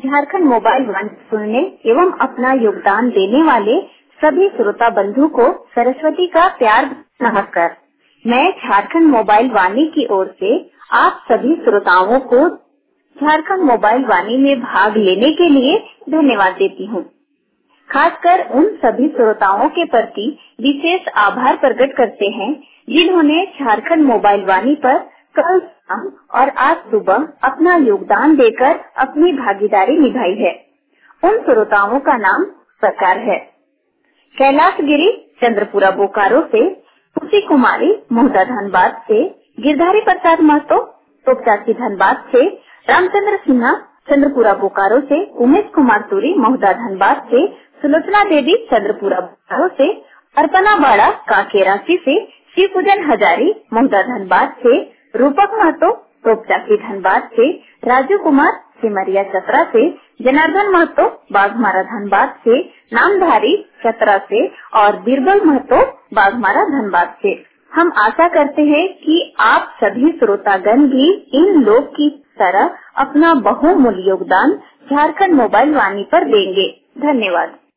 Jharkhand mobile वाणी सुनने एवं अपना योगदान देने वाले सभी श्रोता बंधु को सरस्वती का प्यार नमस्कार। मैं झारखंड मोबाइल वाणी की ओर से आप सभी श्रोताओं को झारखंड मोबाइल वाणी में भाग लेने के लिए धन्यवाद देती हूँ। खासकर उन सभी श्रोताओं के प्रति विशेष आभार प्रकट करते हैं जिन्होंने झारखंड मोबाइल वाणी पर कल शाम और आज सुबह अपना योगदान देकर अपनी भागीदारी निभाई है। उन श्रोताओं का नाम प्रकार है। कैलाश गिरी चंद्रपुरा बोकारो से, खुशी कुमारी मोहदा धनबाद से, गिरधारी प्रसाद महतो टोपचाची धनबाद से, रामचंद्र सिन्हा चंद्रपुरा बोकारो से, उमेश कुमार सूरी मोहदा धनबाद से, सुलोचना देवी चंद्रपुरा बोकारो से, अर्पणा बाड़ा काकेरासी से, शिव पूजन हजारी मोहदा धनबाद से, रूपक महतो टोपचाची धनबाद से, राजू कुमार सिमरिया चतरा से, जनार्दन महतो बाघमारा धनबाद से, नामधारी चतरा से और बीरबल महतो बाघमारा धनबाद से। हम आशा करते हैं कि आप सभी श्रोतागण भी इन लोग की तरह अपना बहुमूल्य योगदान झारखंड मोबाइल वाणी पर देंगे। धन्यवाद।